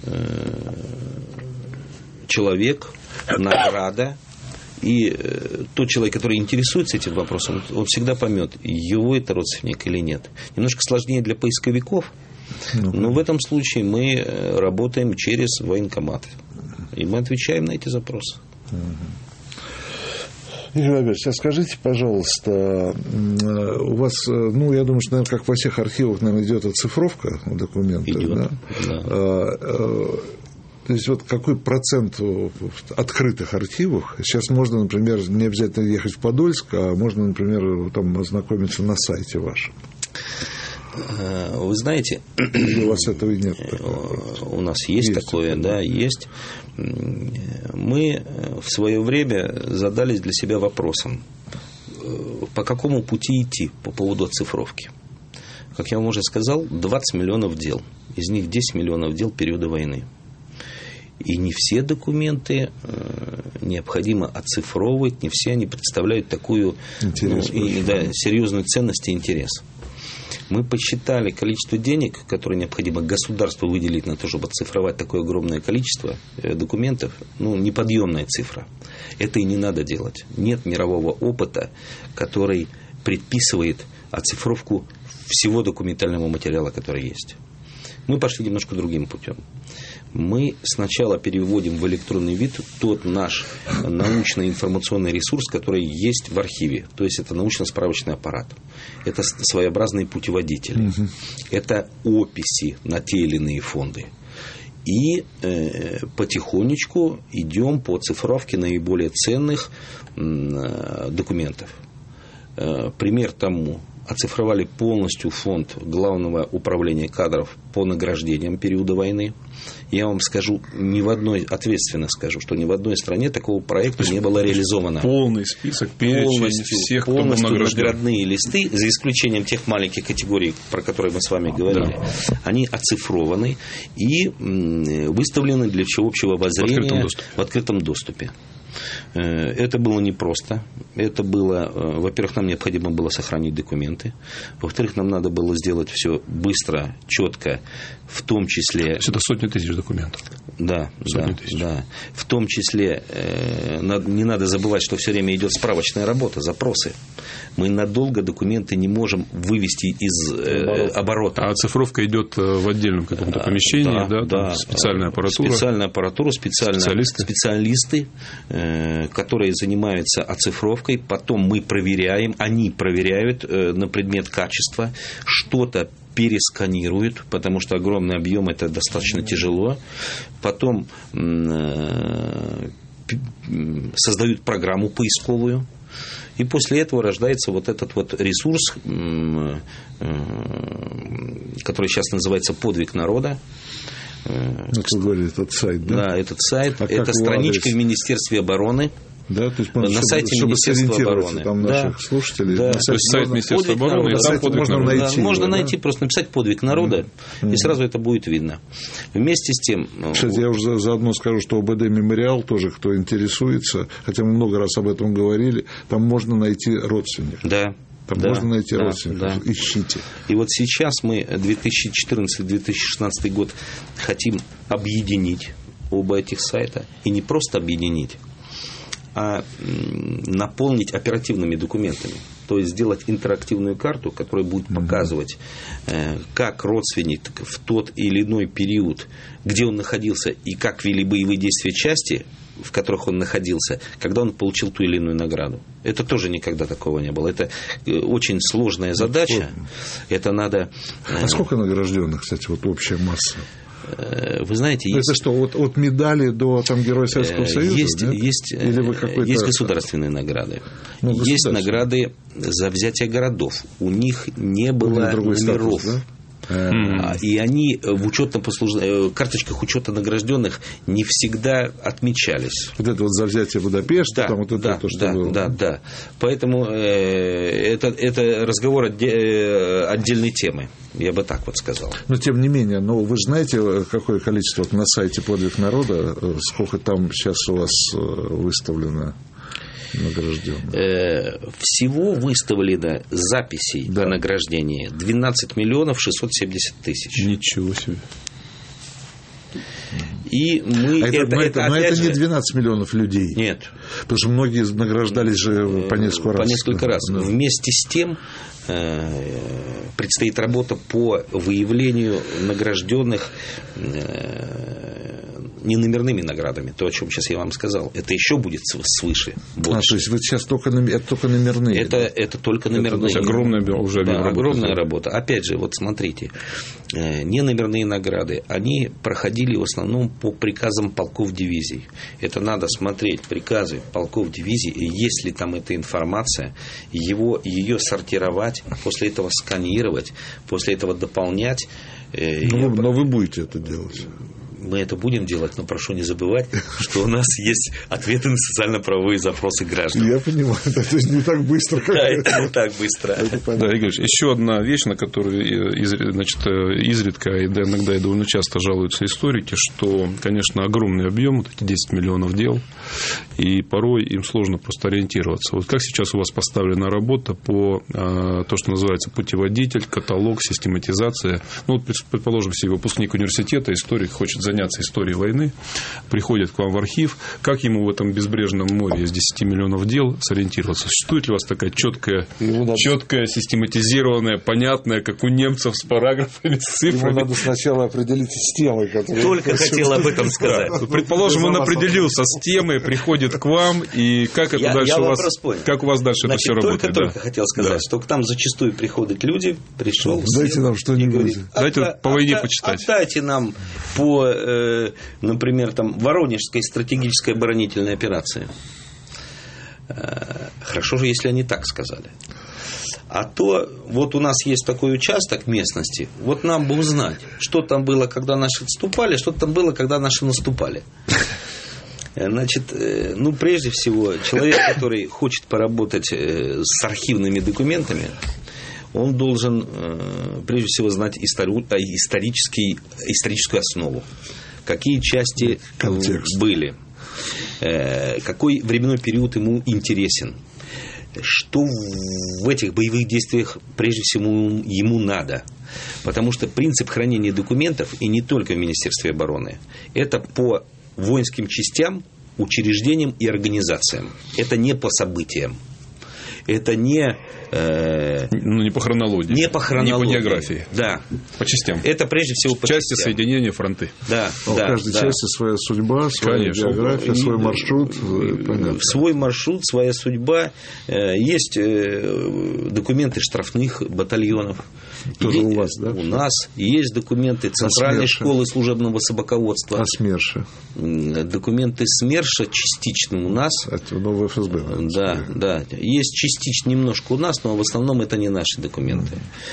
человек, награда, и тот человек, который интересуется этим вопросом, он всегда поймет, его это родственник или нет. Немножко сложнее для поисковиков, mm-hmm. но в этом случае мы работаем через военкомат. И мы отвечаем на эти запросы. Игорь Альбертович, а скажите, пожалуйста, у вас, ну, я думаю, что, наверное, как во всех архивах, наверное, идет оцифровка документов, идет, да? Да. А, то есть, вот какой процент в открытых архивах? Сейчас можно, например, не обязательно ехать в Подольск, а можно, например, там ознакомиться на сайте вашем. Вы знаете, или у вас этого и нет? У нас есть, есть такое, это, да, есть. Мы в свое время задались для себя вопросом, по какому пути идти по поводу оцифровки. Как я вам уже сказал, двадцать миллионов дел. Из них десять миллионов дел периода войны. И не все документы необходимо оцифровывать, не все они представляют такую ну, и, да, серьезную ценность и интерес. Мы подсчитали количество денег, которое необходимо государству выделить на то, чтобы оцифровать такое огромное количество документов. Ну, неподъемная цифра. Это и не надо делать. Нет мирового опыта, который предписывает оцифровку всего документального материала, который есть. Мы пошли немножко другим путем. Мы сначала переводим в электронный вид тот наш научно-информационный ресурс, который есть в архиве. То есть, это научно-справочный аппарат. Это своеобразные путеводители. Угу. Это описи на те или иные фонды. И э, потихонечку идем по цифровке наиболее ценных э, документов. Э, пример тому оцифровали полностью фонд Главного управления кадров по награждениям периода войны. Я вам скажу, ни в одной, ответственно скажу, что ни в одной стране такого проекта не было реализовано. Полный список, перечень полностью, всех, кто полностью был награжден. Наградные листы, за исключением тех маленьких категорий, про которые мы с вами говорили, да. Они оцифрованы и выставлены для всеобщего обозрения в открытом доступе. В открытом доступе. Это было непросто. Это было, во-первых, нам необходимо было сохранить документы. Во-вторых, нам надо было сделать все быстро, четко, в том числе... Это сотни тысяч документов. Да, сотни да, тысяч. да. В том числе не надо забывать, что все время идет справочная работа, запросы. Мы надолго документы не можем вывести из э, оборота. А оцифровка идет в отдельном каком-то помещении, да? Да, да. Специальная аппаратура. Специальная аппаратура, специальные специалисты, специалисты э, которые занимаются оцифровкой. Потом мы проверяем, они проверяют э, на предмет качества, что-то пересканируют, потому что огромный объем, это достаточно тяжело. Потом э, создают программу поисковую. И после этого рождается вот этот вот ресурс, который сейчас называется «Подвиг народа». Ну, вы говорите, этот сайт, да? Да, этот сайт. А это страничка в Министерстве обороны. Да, то есть, на чтобы, сайте чтобы Министерства обороны. Там да. наших слушателей. Да. То есть сайт Министерства обороны, и там подвиг можно народа. найти. Да, можно его, найти, да? просто написать «Подвиг народа», mm-hmm. и сразу это будет видно. Вместе с тем... Кстати, я уже заодно скажу, что ОБД «Мемориал» тоже, кто интересуется, хотя мы много раз об этом говорили, там можно найти родственников. Да. Там да, можно найти да, родственников. Да. Ищите. И вот сейчас мы две тысячи четырнадцатый - две тысячи шестнадцатый год хотим объединить оба этих сайта. И не просто объединить, а наполнить оперативными документами. То есть сделать интерактивную карту, которая будет показывать, как родственник в тот или иной период, где он находился и как вели боевые действия части, в которых он находился, когда он получил ту или иную награду. Это тоже никогда такого не было. Это очень сложная задача. Это надо... А сколько награжденных, кстати, вот общая масса? Вы знаете, есть... Это что, от, от медали до там, Героя Советского Союза? Есть, да? есть, Или вы какой-то... есть государственные награды. Ну, есть награды за взятие городов. У них не было номеров. Статус, да? Mm-hmm. И они в учетном послуж... карточках учета награжденных не всегда отмечались. Вот это вот за взятие Будапешта, да, там вот это да, то, что да, было. Да, да. Поэтому э, это, это разговор отде... отдельной темы, я бы так вот сказал. Но тем не менее, ну, вы же знаете, какое количество вот на сайте «Подвиг народа», сколько там сейчас у вас выставлено награжденных? Всего выставлено записей да. о награждении двенадцать миллионов шестьсот семьдесят тысяч. Ничего себе. И мы а это, это, но это, но это не двенадцать миллионов людей. Нет. Потому что многие награждались же по несколько раз. По несколько раз. Да. Вместе с тем предстоит работа по выявлению награжденных не номерными наградами, то, о чем сейчас я вам сказал. Это еще будет свыше. А, то есть вы сейчас только, это только номерные? Это, да? это только номерные. Это огромная уже да, работа. Огромная работа. Опять же, вот смотрите, не номерные награды, они проходили в основном по приказам полков дивизий. Это надо смотреть приказы полков дивизий, и есть ли там эта информация, его, ее сортировать, после этого сканировать, после этого дополнять. Но, но вы будете это делать. Мы это будем делать, но прошу не забывать, что у нас есть ответы на социально-правовые запросы граждан. Я понимаю, это не так быстро, как да, это не так быстро. Да, Игорь Ильич, еще одна вещь, на которую, значит, изредка и иногда и довольно часто жалуются историки, что, конечно, огромный объем, вот эти десять миллионов дел, и порой им сложно просто ориентироваться. Вот как сейчас у вас поставлена работа по то, что называется путеводитель, каталог, систематизация? Ну, вот, предположим, себе выпускник университета, историк, хочет заняться историей войны, приходит к вам в архив, как ему в этом безбрежном море из десяти миллионов дел сориентироваться? Существует ли у вас такая четкая, четкая, систематизированная, понятная, как у немцев, с параграфами, с цифрами? Ему надо сначала определить с темой, которые... Только хотел об этом сказать. Предположим, он определился с темой, приходит к вам, и как это я, дальше я у вас... Понял. Как у вас дальше Значит, это все только, работает? Только да. хотел сказать, да. что к нам зачастую приходят люди, пришел... Дайте нам что-нибудь. Дайте отда- по войне отда- почитать. Отдайте нам по, э, например, там, Воронежской стратегической оборонительной операции. Э, хорошо же, если они так сказали. А то, вот у нас есть такой участок местности, вот нам бы узнать, что там было, когда наши отступали, что там было, когда наши наступали. Значит, ну, прежде всего, человек, который хочет поработать с архивными документами, он должен, прежде всего, знать исторический, историческую основу. Какие части Контекст. были, какой временной период ему интересен, что в этих боевых действиях прежде всего ему надо. Потому что принцип хранения документов, и не только в Министерстве обороны, это по воинским частям, учреждениям и организациям. Это не по событиям. Это не... Э, ну, не по хронологии. Не по хронологии. Не по географии. Да. По частям. Это прежде всего по части, частям. соединения, фронты. Да, а да. У каждой да. части своя судьба, своя Конечно. география, свой маршрут. Понятно. Свой маршрут, своя судьба. Есть документы штрафных батальонов. Тоже есть, у вас, да? У нас. Есть документы Центральной школы служебного собаководства. А СМЕРШа? Документы СМЕРШа частично у нас. Это новый эф эс бэ. Да, да. Есть частично немножко у нас, но в основном это не наши документы.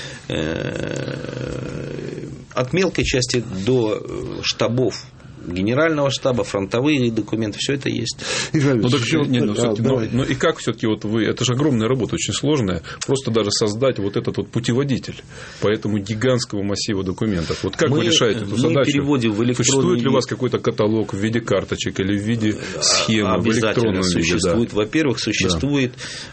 От мелкой части до штабов генерального штаба, фронтовые документы, все это есть. Ну, так, не, ну, да, но, но и как все-таки вот вы, это же огромная работа, очень сложная, просто даже создать вот этот вот путеводитель по этому гигантскому массиву документов. Вот как мы, вы решаете эту мы задачу? Переводим в электронный Существует ли вид. у вас какой-то каталог в виде карточек или в виде схемы? Обязательно в существует. виде, да. Во-первых, существует,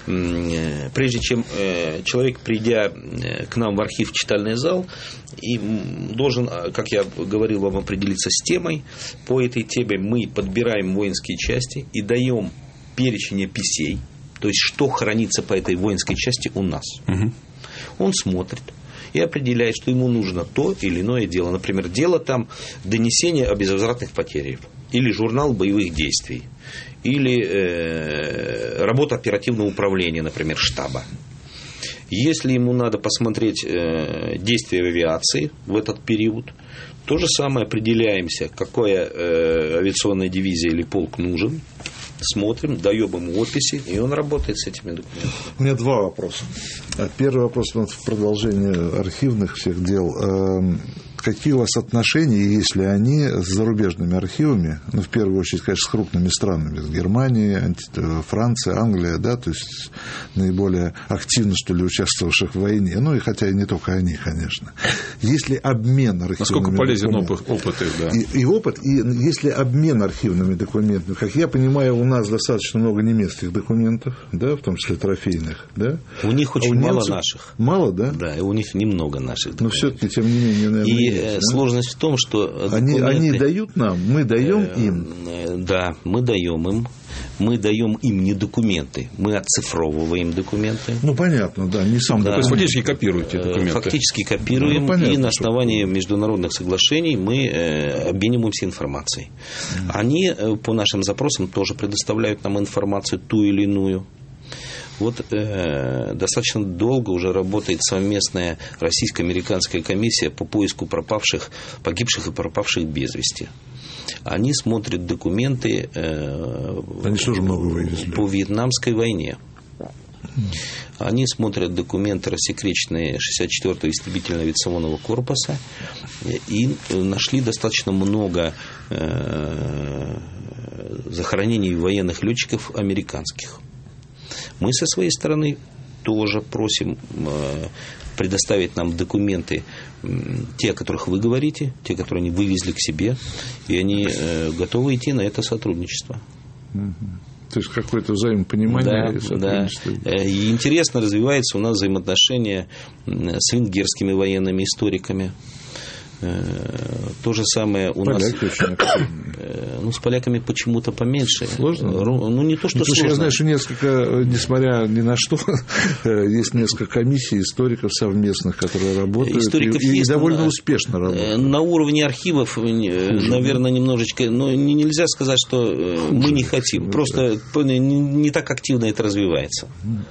да. Прежде чем человек, придя к нам в архив в читальный зал, и должен, как я говорил вам, определиться с темой. По этой теме мы подбираем воинские части и даем перечень описей, то есть что хранится по этой воинской части у нас. Угу. Он смотрит и определяет, что ему нужно то или иное дело. Например, дело там донесение о безвозвратных потерях, или журнал боевых действий, или э, работа оперативного управления, например, штаба. Если ему надо посмотреть э, действия авиации в этот период, то же самое определяемся, какая э, авиационная дивизия или полк нужен, смотрим, даем ему описи, и он работает с этими документами. У меня два вопроса. Первый вопрос в продолжение архивных всех дел. Какие у вас отношения, если они, с зарубежными архивами, ну, в первую очередь, конечно, с крупными странами, с Германией, Францией, Англией, да, то есть наиболее активно, что ли, участвовавших в войне, ну, и хотя и не только они, конечно. Если обмен архивными насколько полезен опыт, опыт их, да. И, и опыт, и если обмен архивными документами, как я понимаю, у нас достаточно много немецких документов, да, в том числе трофейных, да. У них очень а у мало немцев... наших. Мало, да? Да, и у них немного наших документов. Но все-таки, тем не менее, наверное, и есть, да? сложность в том, что они, документы... они дают нам, мы даем им. Да, мы даем им. Мы даем им не документы, мы оцифровываем документы. Ну, понятно, да, не сам да. документ. То есть, фактически копируете документы. Фактически копируем, ну, понятно, и на основании что... международных соглашений мы э, обмениваемся информацией. Mm. Они э, по нашим запросам тоже предоставляют нам информацию ту или иную. Вот э, достаточно долго уже работает совместная российско-американская комиссия по поиску пропавших, погибших и пропавших без вести. Они смотрят документы э, Они тоже много вывезли. По Вьетнамской войне. Они смотрят документы, рассекреченные шестьдесят четвёртого истребительного авиационного корпуса, и нашли достаточно много э, захоронений военных летчиков американских. Мы со своей стороны тоже просим э, предоставить нам документы, э, те, о которых вы говорите, те, которые они вывезли к себе, и они э, готовы идти на это сотрудничество. То есть какое-то взаимопонимание, да, и сотрудничество. Да. И интересно развивается у нас взаимоотношения с венгерскими военными историками. То же самое у Поляки нас. Очень активные. Ну, с поляками почему-то поменьше. Сложно? Ну, не то, что ну, сложно. Я знаю, что несколько, несмотря ни на что, есть несколько комиссий историков совместных, которые работают. Историков и, есть, и довольно на, успешно работают. На уровне архивов, хуже, наверное, да? немножечко. Но нельзя сказать, что хуже. Мы не хотим. Просто не, не так активно это развивается.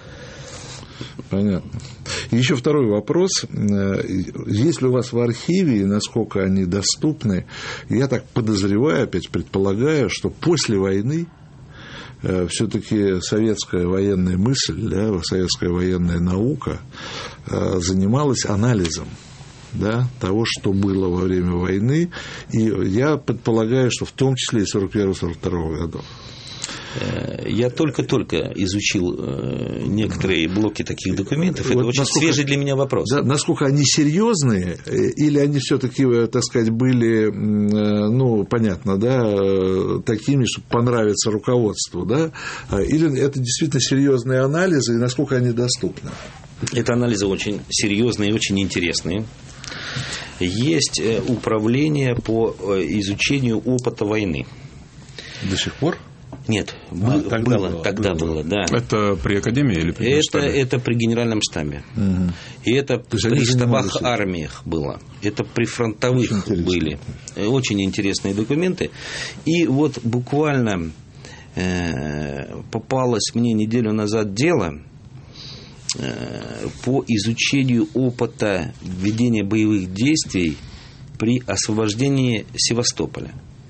Понятно. И еще второй вопрос. Есть ли у вас в архиве, и насколько они доступны, я так подозреваю, опять предполагаю, что после войны все-таки советская военная мысль, да, советская военная наука занималась анализом, да, того, что было во время войны, и я предполагаю, что в том числе и сорок первого сорок второго годов. Я только-только изучил некоторые блоки таких документов. Это вот очень насколько, свежий для меня вопрос. Да, насколько они серьезные, или они все-таки, так сказать, были, ну, понятно, да, такими, чтобы понравиться руководству, да, или это действительно серьезные анализы, и насколько они доступны? Это анализы очень серьезные и очень интересные. Есть управление по изучению опыта войны. До сих пор? Нет, а, тогда было, было, тогда было, да. Это при академии или при это, штабе? Это при генеральном штабе. Угу. И это при штабах армиях было. Это при фронтовых очень были. Очень интересные документы. И вот буквально э, попалось мне неделю назад дело э, по изучению опыта ведения боевых действий при освобождении Севастополя.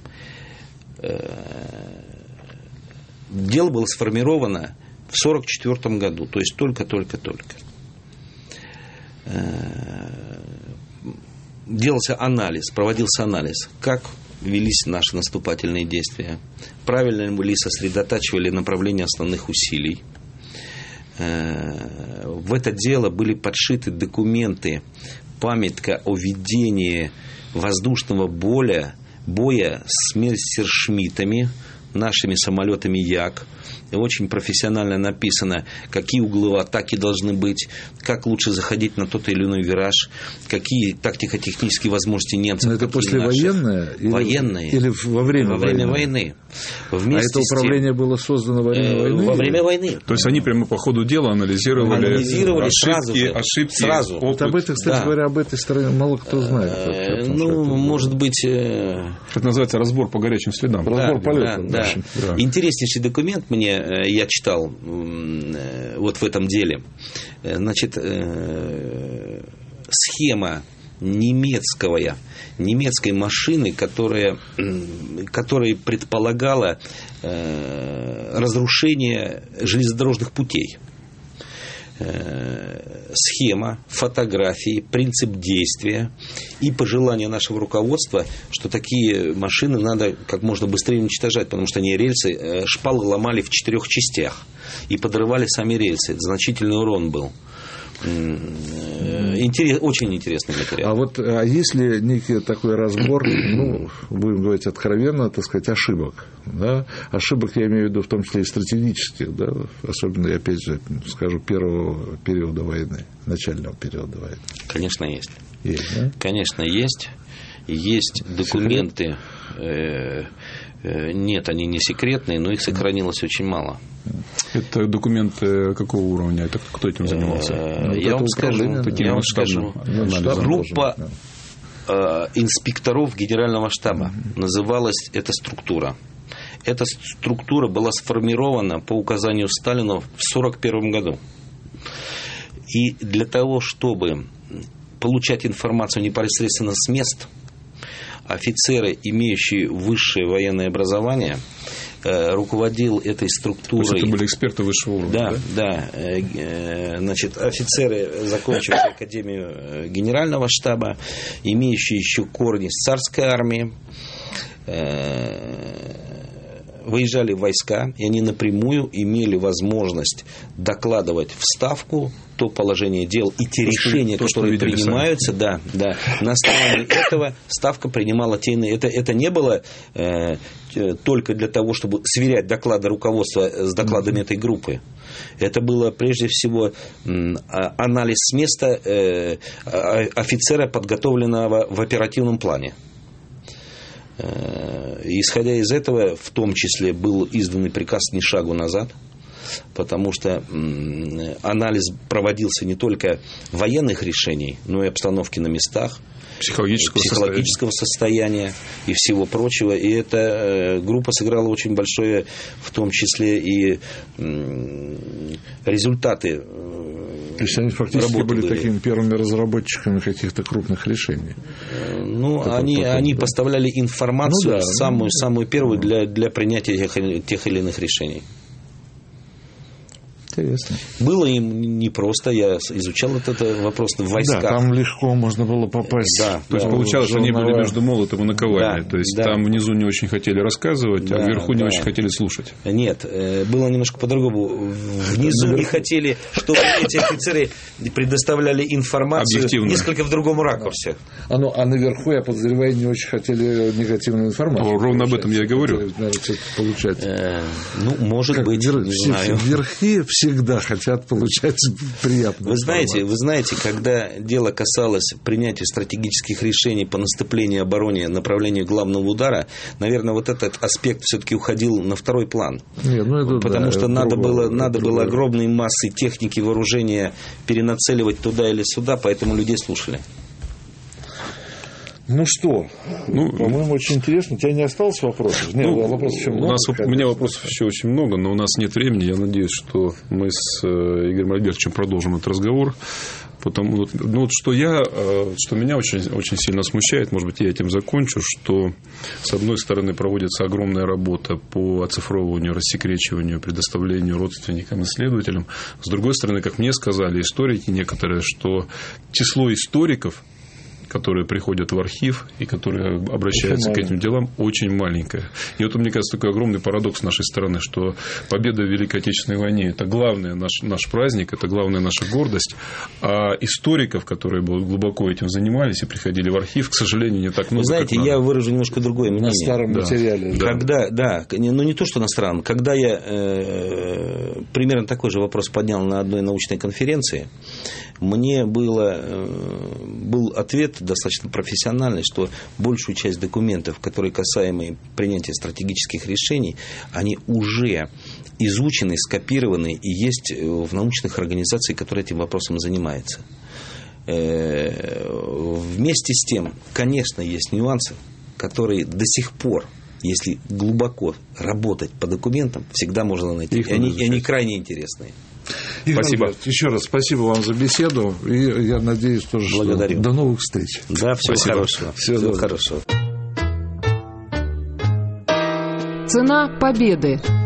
Дело было сформировано в сорок четвёртом году, то есть только-только-только. Делался анализ, проводился анализ, как велись наши наступательные действия, правильно ли мы сосредотачивали направление основных усилий. В это дело были подшиты документы, памятка о ведении воздушного боя, боя с мессершмиттами, нашими самолетами Як. Очень профессионально написано, какие угловые атаки должны быть, как лучше заходить на тот или иной вираж, какие тактико-технические возможности немцев. Но это послевоенное? Или, военное. Или во время, во время войны? войны. Вместе а это управление тем, было создано во время э, войны? Во время войны. То есть они прямо по ходу дела анализировали, анализировали ошибки, сразу же, ошибки сразу. опыт. Вот об этом, кстати да. говоря, об этой стороне мало кто знает. Э, ну, может быть... Э... Это называется разбор по горячим следам. Разбор да, полетов. Да, да. Да. Интереснейший документ мне, я читал вот в этом деле. Значит, схема немецкого, немецкой машины, которая, которая предполагала разрушение железнодорожных путей. Схема, фотографии, принцип действия и пожелание нашего руководства, что такие машины надо как можно быстрее уничтожать, потому что они рельсы, шпалы ломали в четырех частях и подрывали сами рельсы. Значительный урон был. Интерес, очень интересный материал. А вот а есть ли некий такой разбор, ну, будем говорить откровенно, так сказать, ошибок? Да? Ошибок я имею в виду в том числе и стратегических, да? Особенно, я опять же скажу, первого периода войны, начального периода войны. Конечно, есть. Есть, да? Конечно, есть. Есть документы. Э, э, нет, они не секретные, но их сохранилось очень мало. Это документы какого уровня? Это кто этим занимался? Ну, я вам скажу, я вам скажу. Группа э, инспекторов Генерального штаба. Mm-hmm. Называлась эта структура. Эта структура была сформирована по указанию Сталина в сорок первом году. И для того, чтобы получать информацию непосредственно с мест, офицеры, имеющие высшее военное образование, руководил этой структурой. То есть это были эксперты высшего уровня? Да, да. да. Значит, офицеры, закончившие Академию Генерального штаба, имеющие еще корни с царской армии, выезжали в войска, и они напрямую имели возможность докладывать в Ставку то положение дел и те то, решения, то, которые принимаются, да, да. На основании этого Ставка принимала те иные. Это, это не было э, только для того, чтобы сверять доклады руководства с докладами mm-hmm. этой группы. Это было прежде всего анализ с места э, офицера, подготовленного в оперативном плане. Исходя из этого, в том числе был издан приказ «Ни шагу назад», потому что анализ проводился не только военных решений, но и обстановки на местах, психологического, психологического состояния. состояния и всего прочего. И эта группа сыграла очень большое, в том числе и результаты. То есть они фактически были, были такими первыми разработчиками каких-то крупных решений. Ну, это они, потом, они да? поставляли информацию, ну, да, самую, ну, самую первую, ну, для, для принятия тех, тех или иных решений. Интересно. Было им непросто, я изучал этот вопрос в войсках. Да, там легко можно было попасть. Да, то есть, да, получалось, что они были между молотом и наковальней. Да, то есть, да. Там внизу не очень хотели рассказывать, да, а вверху да. не очень хотели слушать. Нет, было немножко по-другому. Внизу не хотели, чтобы эти офицеры предоставляли информацию несколько в другом ракурсе. А, ну, а наверху, я подозреваю, не очень хотели негативную информацию. Ну, ровно об этом я и говорю. Получать. Ну, может как быть, вер... не знаю. Верхи всегда хотят получать приятно. Вы знаете, вы знаете, когда дело касалось принятия стратегических решений по наступлению и обороне, направлению главного удара, наверное, вот этот аспект все-таки уходил на второй план. Не, ну это, Потому да, что это надо, другое, было, это надо другое. было огромные массы техники, вооружения перенацеливать туда или сюда, поэтому людей слушали. Ну что, ну, по-моему, очень интересно. У тебя не осталось вопросов? Нет, ну, вопросов еще много. У, нас, у меня вопросов еще очень много, но у нас нет времени. Я надеюсь, что мы с Игорем Альбертовичем продолжим этот разговор. Потому, ну, вот что, я, что меня очень, очень сильно смущает, может быть, я этим закончу, что, с одной стороны, проводится огромная работа по оцифровыванию, рассекречиванию, предоставлению родственникам, исследователям. С другой стороны, как мне сказали историки некоторые, что число историков, которые приходят в архив и которые обращаются очень к этим делам, очень маленькая. И вот, мне кажется, такой огромный парадокс с нашей стороны, что победа в Великой Отечественной войне – это главный наш, наш праздник, это главная наша гордость, а историков, которые глубоко этим занимались и приходили в архив, к сожалению, не так много. Вы знаете, я выражу немножко другое мнение. На старом да. материале. Да. Когда, да, ну не то, что на старом, когда я э, примерно такой же вопрос поднял на одной научной конференции, мне было, э, был ответ достаточно профессиональный, что большую часть документов, которые касаемы принятия стратегических решений, они уже изучены, скопированы и есть в научных организациях, которые этим вопросом занимаются. Вместе с тем, конечно, есть нюансы, которые до сих пор, если глубоко работать по документам, всегда можно найти. И они, и они крайне интересные. Игорь, спасибо. Еще раз спасибо вам за беседу. И я надеюсь, тоже, что до новых встреч. Да, всего спасибо. хорошего. Всего, всего хорошего. хорошего. Цена победы.